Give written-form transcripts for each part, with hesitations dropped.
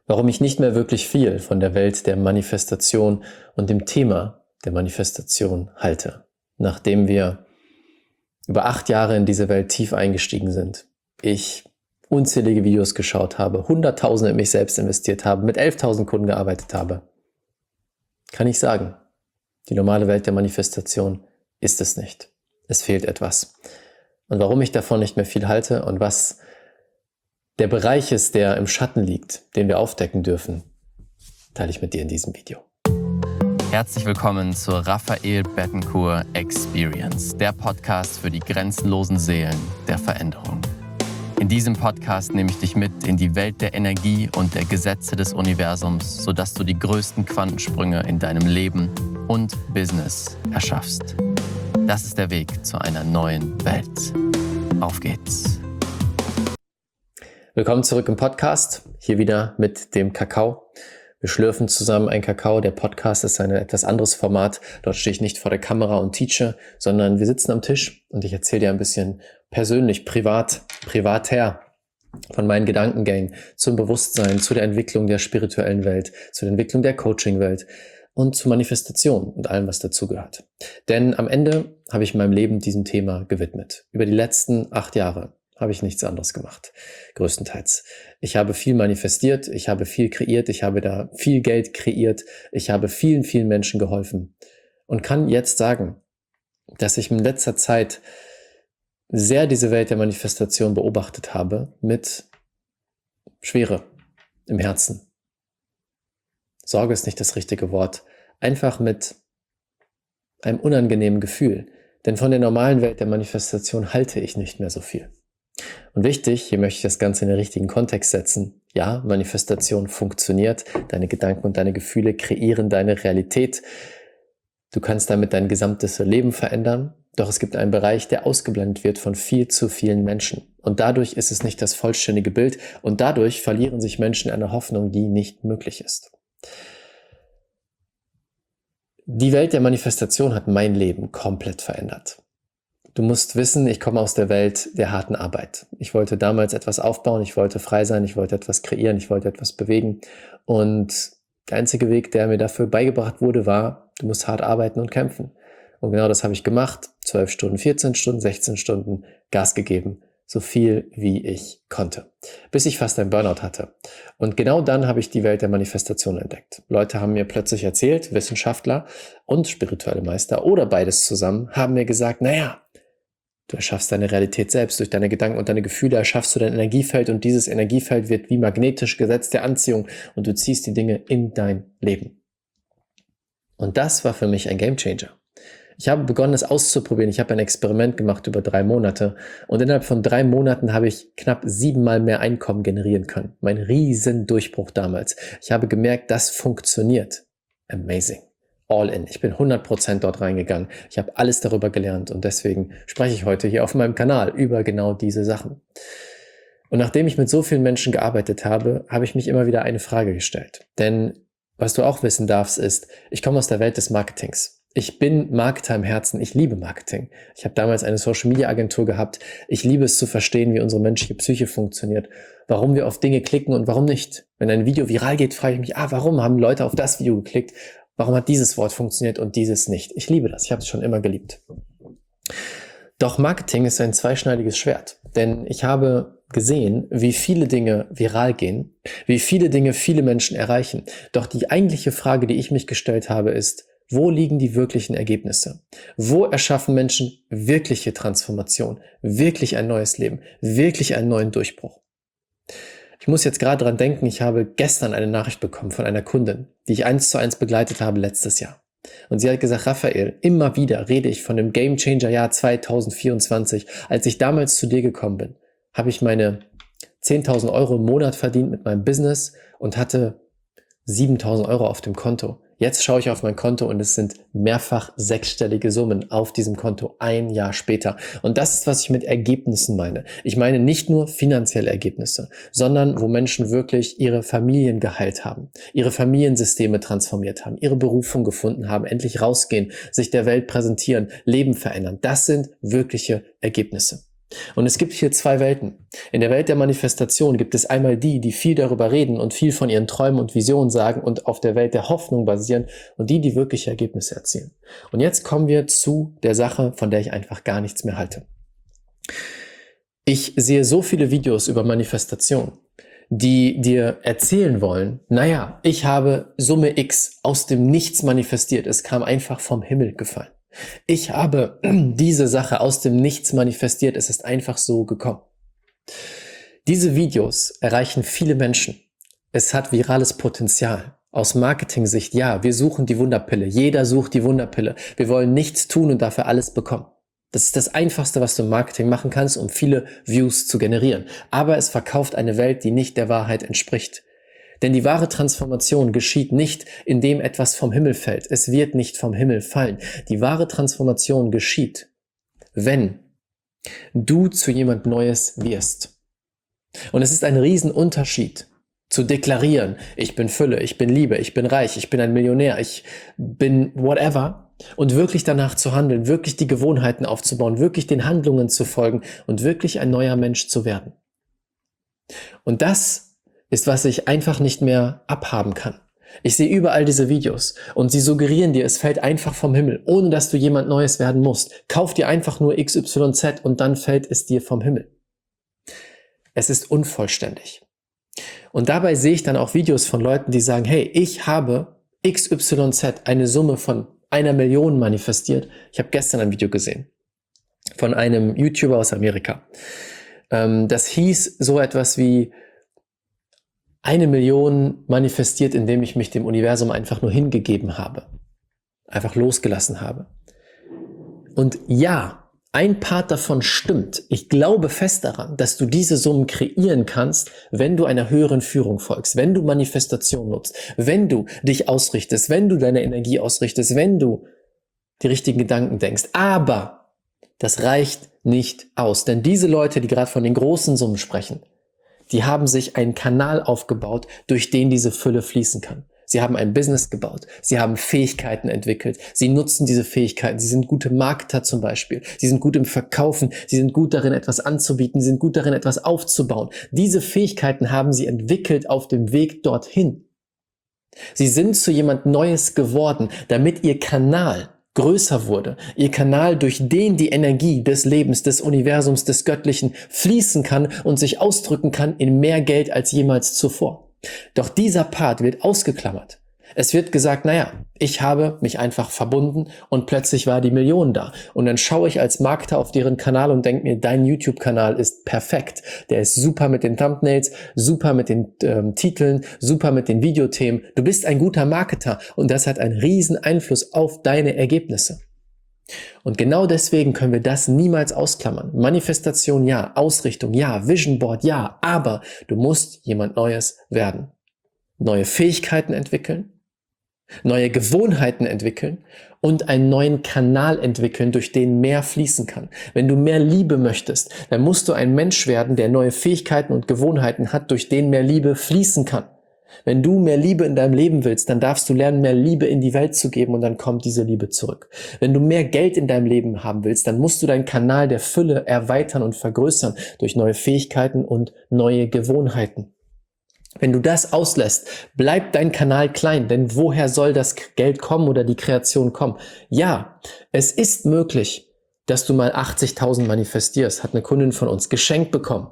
warum ich nicht mehr wirklich viel von der Welt der Manifestation und dem Thema der Manifestation halte, nachdem wir über 8 Jahre in diese Welt tief eingestiegen sind. Ich unzählige Videos geschaut habe, Hunderttausende in mich selbst investiert habe, mit 11.000 Kunden gearbeitet habe. Kann ich sagen, die normale Welt der Manifestation ist es nicht. Es fehlt etwas. Und warum ich davon nicht mehr viel halte und was der Bereich ist, der im Schatten liegt, den wir aufdecken dürfen, teile ich mit dir in diesem Video. Herzlich willkommen zur Raphael Bettencourt Experience, der Podcast für die grenzenlosen Seelen der Veränderung. In diesem Podcast nehme ich dich mit in die Welt der Energie und der Gesetze des Universums, sodass du die größten Quantensprünge in deinem Leben und Business erschaffst. Das ist der Weg zu einer neuen Welt. Auf geht's! Willkommen zurück im Podcast, hier wieder mit dem Kakao. Wir schlürfen zusammen einen Kakao. Der Podcast ist ein etwas anderes Format. Dort stehe ich nicht vor der Kamera und teache, sondern wir sitzen am Tisch und ich erzähle dir ein bisschen persönlich, privater von meinen Gedankengängen zum Bewusstsein, zu der Entwicklung der spirituellen Welt, zu der Entwicklung der Coaching-Welt und zur Manifestation und allem, was dazugehört. Denn am Ende habe ich meinem Leben diesem Thema gewidmet. Über die letzten 8 Jahre habe ich nichts anderes gemacht, größtenteils. Ich habe viel manifestiert, ich habe viel kreiert, ich habe da viel Geld kreiert, ich habe vielen, vielen Menschen geholfen und kann jetzt sagen, dass ich in letzter Zeit sehr diese Welt der Manifestation beobachtet habe mit Schwere im Herzen. Sorge ist nicht das richtige Wort, einfach mit einem unangenehmen Gefühl, denn von der normalen Welt der Manifestation halte ich nicht mehr so viel. Und wichtig, hier möchte ich das Ganze in den richtigen Kontext setzen. Ja, Manifestation funktioniert. Deine Gedanken und deine Gefühle kreieren deine Realität. Du kannst damit dein gesamtes Leben verändern. Doch es gibt einen Bereich, der ausgeblendet wird von viel zu vielen Menschen. Und dadurch ist es nicht das vollständige Bild. Und dadurch verlieren sich Menschen eine Hoffnung, die nicht möglich ist. Die Welt der Manifestation hat mein Leben komplett verändert. Du musst wissen, ich komme aus der Welt der harten Arbeit. Ich wollte damals etwas aufbauen, ich wollte frei sein, ich wollte etwas kreieren, ich wollte etwas bewegen. Und der einzige Weg, der mir dafür beigebracht wurde, war, du musst hart arbeiten und kämpfen. Und genau das habe ich gemacht. 12 Stunden, 14 Stunden, 16 Stunden Gas gegeben. So viel, wie ich konnte. Bis ich fast einen Burnout hatte. Und genau dann habe ich die Welt der Manifestation entdeckt. Leute haben mir plötzlich erzählt, Wissenschaftler und spirituelle Meister oder beides zusammen, haben mir gesagt, naja, du erschaffst deine Realität selbst. Durch deine Gedanken und deine Gefühle erschaffst du dein Energiefeld und dieses Energiefeld wird wie magnetisch Gesetz der Anziehung und du ziehst die Dinge in dein Leben. Und das war für mich ein Gamechanger. Ich habe begonnen, es auszuprobieren. Ich habe ein Experiment gemacht über 3 Monate und innerhalb von 3 Monaten habe ich knapp 7-mal mehr Einkommen generieren können. Mein riesen Durchbruch damals. Ich habe gemerkt, das funktioniert. Amazing. All in. Ich bin 100% dort reingegangen. Ich habe alles darüber gelernt und deswegen spreche ich heute hier auf meinem Kanal über genau diese Sachen. Und nachdem ich mit so vielen Menschen gearbeitet habe, habe ich mich immer wieder eine Frage gestellt. Denn was du auch wissen darfst ist, ich komme aus der Welt des Marketings. Ich bin Marketer im Herzen. Ich liebe Marketing. Ich habe damals eine Social-Media-Agentur gehabt. Ich liebe es zu verstehen, wie unsere menschliche Psyche funktioniert, warum wir auf Dinge klicken und warum nicht. Wenn ein Video viral geht, frage ich mich, warum haben Leute auf das Video geklickt? Warum hat dieses Wort funktioniert und dieses nicht? Ich liebe das. Ich habe es schon immer geliebt. Doch Marketing ist ein zweischneidiges Schwert. Denn ich habe gesehen, wie viele Dinge viral gehen, wie viele Dinge viele Menschen erreichen. Doch die eigentliche Frage, die ich mich gestellt habe, ist, wo liegen die wirklichen Ergebnisse? Wo erschaffen Menschen wirkliche Transformation, wirklich ein neues Leben, wirklich einen neuen Durchbruch? Ich muss jetzt gerade dran denken, ich habe gestern eine Nachricht bekommen von einer Kundin, die ich 1:1 begleitet habe letztes Jahr. Und sie hat gesagt, Raphael, immer wieder rede ich von dem Gamechanger-Jahr 2024. Als ich damals zu dir gekommen bin, habe ich meine 10.000 Euro im Monat verdient mit meinem Business und hatte 7.000 Euro auf dem Konto. Jetzt schaue ich auf mein Konto und es sind mehrfach 6-stellige Summen auf diesem Konto 1 Jahr später. Und das ist, was ich mit Ergebnissen meine. Ich meine nicht nur finanzielle Ergebnisse, sondern wo Menschen wirklich ihre Familien geheilt haben, ihre Familiensysteme transformiert haben, ihre Berufung gefunden haben, endlich rausgehen, sich der Welt präsentieren, Leben verändern. Das sind wirkliche Ergebnisse. Und es gibt hier zwei Welten. In der Welt der Manifestation gibt es einmal die, die viel darüber reden und viel von ihren Träumen und Visionen sagen und auf der Welt der Hoffnung basieren und die, die wirkliche Ergebnisse erzielen. Und jetzt kommen wir zu der Sache, von der ich einfach gar nichts mehr halte. Ich sehe so viele Videos über Manifestation, die dir erzählen wollen, naja, ich habe Summe X aus dem Nichts manifestiert, es kam einfach vom Himmel gefallen. Ich habe diese Sache aus dem Nichts manifestiert, es ist einfach so gekommen. Diese Videos erreichen viele Menschen. Es hat virales Potenzial. Aus Marketing-Sicht, ja, wir suchen die Wunderpille. Jeder sucht die Wunderpille. Wir wollen nichts tun und dafür alles bekommen. Das ist das Einfachste, was du im Marketing machen kannst, um viele Views zu generieren. Aber es verkauft eine Welt, die nicht der Wahrheit entspricht. Denn die wahre Transformation geschieht nicht, indem etwas vom Himmel fällt. Es wird nicht vom Himmel fallen. Die wahre Transformation geschieht, wenn du zu jemand Neues wirst. Und es ist ein Riesenunterschied, zu deklarieren, ich bin Fülle, ich bin Liebe, ich bin reich, ich bin ein Millionär, ich bin whatever, und wirklich danach zu handeln, wirklich die Gewohnheiten aufzubauen, wirklich den Handlungen zu folgen und wirklich ein neuer Mensch zu werden. Und das ist, was ich einfach nicht mehr abhaben kann. Ich sehe überall diese Videos und sie suggerieren dir, es fällt einfach vom Himmel, ohne dass du jemand Neues werden musst. Kauf dir einfach nur XYZ und dann fällt es dir vom Himmel. Es ist unvollständig. Und dabei sehe ich dann auch Videos von Leuten, die sagen, hey, ich habe XYZ, eine Summe von 1 Million manifestiert. Ich habe gestern ein Video gesehen von einem YouTuber aus Amerika. Das hieß so etwas wie 1 Million manifestiert, indem ich mich dem Universum einfach nur hingegeben habe. Einfach losgelassen habe. Und ja, ein Part davon stimmt. Ich glaube fest daran, dass du diese Summen kreieren kannst, wenn du einer höheren Führung folgst, wenn du Manifestation nutzt, wenn du dich ausrichtest, wenn du deine Energie ausrichtest, wenn du die richtigen Gedanken denkst. Aber das reicht nicht aus. Denn diese Leute, die gerade von den großen Summen sprechen, die haben sich einen Kanal aufgebaut, durch den diese Fülle fließen kann. Sie haben ein Business gebaut. Sie haben Fähigkeiten entwickelt. Sie nutzen diese Fähigkeiten. Sie sind gute Marketer zum Beispiel. Sie sind gut im Verkaufen. Sie sind gut darin, etwas anzubieten. Sie sind gut darin, etwas aufzubauen. Diese Fähigkeiten haben sie entwickelt auf dem Weg dorthin. Sie sind zu jemand Neues geworden, damit ihr Kanal größer wurde. Ihr Kanal, durch den die Energie des Lebens, des Universums, des Göttlichen fließen kann und sich ausdrücken kann in mehr Geld als jemals zuvor. Doch dieser Part wird ausgeklammert. Es wird gesagt, naja, ich habe mich einfach verbunden und plötzlich war die Million da. Und dann schaue ich als Marketer auf deren Kanal und denke mir, dein YouTube-Kanal ist perfekt. Der ist super mit den Thumbnails, super mit den Titeln, super mit den Videothemen. Du bist ein guter Marketer und das hat einen riesen Einfluss auf deine Ergebnisse. Und genau deswegen können wir das niemals ausklammern. Manifestation ja, Ausrichtung ja, Vision Board ja, aber du musst jemand Neues werden. Neue Fähigkeiten entwickeln, neue Gewohnheiten entwickeln und einen neuen Kanal entwickeln, durch den mehr fließen kann. Wenn du mehr Liebe möchtest, dann musst du ein Mensch werden, der neue Fähigkeiten und Gewohnheiten hat, durch den mehr Liebe fließen kann. Wenn du mehr Liebe in deinem Leben willst, dann darfst du lernen, mehr Liebe in die Welt zu geben und dann kommt diese Liebe zurück. Wenn du mehr Geld in deinem Leben haben willst, dann musst du deinen Kanal der Fülle erweitern und vergrößern durch neue Fähigkeiten und neue Gewohnheiten. Wenn du das auslässt, bleibt dein Kanal klein, denn woher soll das Geld kommen oder die Kreation kommen? Ja, es ist möglich, dass du mal 80.000 manifestierst, hat eine Kundin von uns geschenkt bekommen.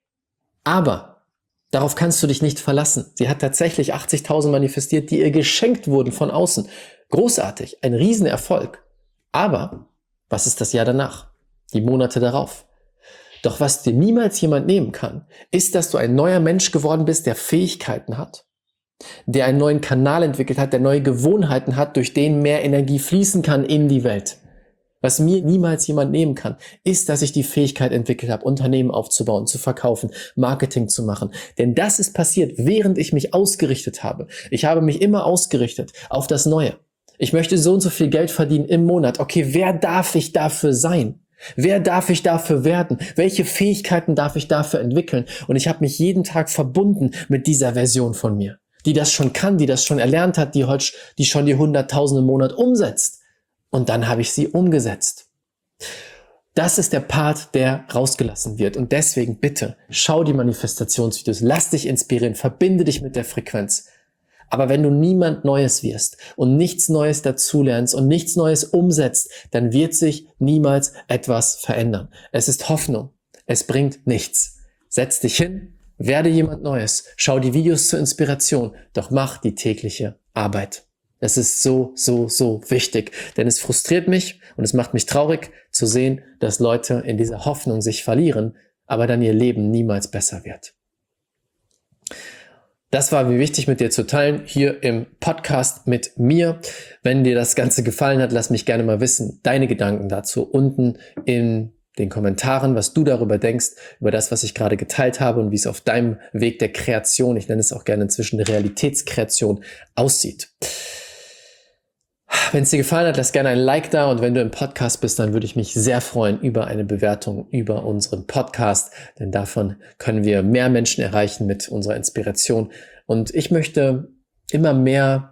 Aber darauf kannst du dich nicht verlassen. Sie hat tatsächlich 80.000 manifestiert, die ihr geschenkt wurden von außen. Großartig, ein Riesenerfolg. Aber was ist das Jahr danach? Die Monate darauf? Doch was dir niemals jemand nehmen kann, ist, dass du ein neuer Mensch geworden bist, der Fähigkeiten hat, der einen neuen Kanal entwickelt hat, der neue Gewohnheiten hat, durch den mehr Energie fließen kann in die Welt. Was mir niemals jemand nehmen kann, ist, dass ich die Fähigkeit entwickelt habe, Unternehmen aufzubauen, zu verkaufen, Marketing zu machen. Denn das ist passiert, während ich mich ausgerichtet habe. Ich habe mich immer ausgerichtet auf das Neue. Ich möchte so und so viel Geld verdienen im Monat. Okay, wer darf ich dafür sein? Wer darf ich dafür werden? Welche Fähigkeiten darf ich dafür entwickeln? Und ich habe mich jeden Tag verbunden mit dieser Version von mir, die das schon kann, die das schon erlernt hat, die schon die 100.000 im Monat umsetzt. Und dann habe ich sie umgesetzt. Das ist der Part, der rausgelassen wird. Und deswegen bitte, schau die Manifestationsvideos, lass dich inspirieren, verbinde dich mit der Frequenz. Aber wenn du niemand Neues wirst und nichts Neues dazulernst und nichts Neues umsetzt, dann wird sich niemals etwas verändern. Es ist Hoffnung. Es bringt nichts. Setz dich hin, werde jemand Neues, schau die Videos zur Inspiration, doch mach die tägliche Arbeit. Es ist so, so, so wichtig, denn es frustriert mich und es macht mich traurig zu sehen, dass Leute in dieser Hoffnung sich verlieren, aber dann ihr Leben niemals besser wird. Das war mir wichtig mit dir zu teilen, hier im Podcast mit mir. Wenn dir das Ganze gefallen hat, lass mich gerne mal wissen, deine Gedanken dazu unten in den Kommentaren, was du darüber denkst, über das, was ich gerade geteilt habe und wie es auf deinem Weg der Kreation, ich nenne es auch gerne inzwischen Realitätskreation, aussieht. Wenn es dir gefallen hat, lass gerne ein Like da und wenn du im Podcast bist, dann würde ich mich sehr freuen über eine Bewertung über unseren Podcast, denn davon können wir mehr Menschen erreichen mit unserer Inspiration und ich möchte immer mehr,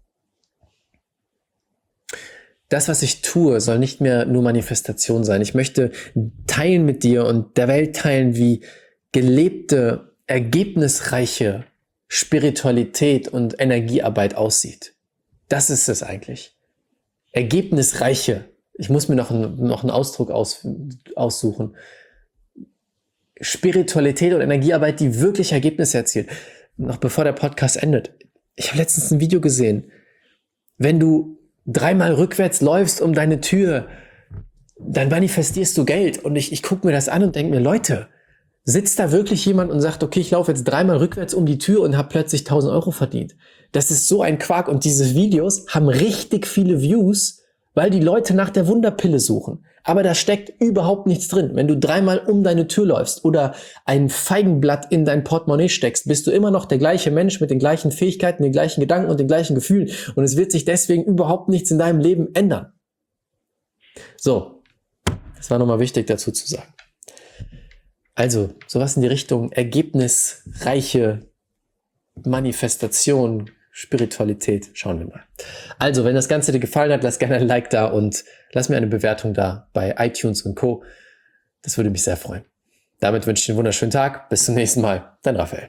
das, was ich tue, soll nicht mehr nur Manifestation sein. Ich möchte teilen mit dir und der Welt teilen, wie gelebte, ergebnisreiche Spiritualität und Energiearbeit aussieht. Das ist es eigentlich. Ergebnisreiche. Ich muss mir noch einen Ausdruck aussuchen. Spiritualität und Energiearbeit, die wirklich Ergebnisse erzielt. Noch bevor der Podcast endet. Ich habe letztens ein Video gesehen. Wenn du 3-mal rückwärts läufst um deine Tür, dann manifestierst du Geld. Und ich gucke mir das an und denke mir, Leute, sitzt da wirklich jemand und sagt, okay, ich laufe jetzt 3-mal rückwärts um die Tür und habe plötzlich 1.000 Euro verdient. Das ist so ein Quark und diese Videos haben richtig viele Views, weil die Leute nach der Wunderpille suchen. Aber da steckt überhaupt nichts drin. Wenn du 3-mal um deine Tür läufst oder ein Feigenblatt in dein Portemonnaie steckst, bist du immer noch der gleiche Mensch mit den gleichen Fähigkeiten, den gleichen Gedanken und den gleichen Gefühlen. Und es wird sich deswegen überhaupt nichts in deinem Leben ändern. So, das war nochmal wichtig dazu zu sagen. Also, sowas in die Richtung ergebnisreiche Manifestation, Spiritualität. Schauen wir mal. Also, wenn das Ganze dir gefallen hat, lass gerne ein Like da und lass mir eine Bewertung da bei iTunes und Co. Das würde mich sehr freuen. Damit wünsche ich dir einen wunderschönen Tag. Bis zum nächsten Mal. Dein Raphael.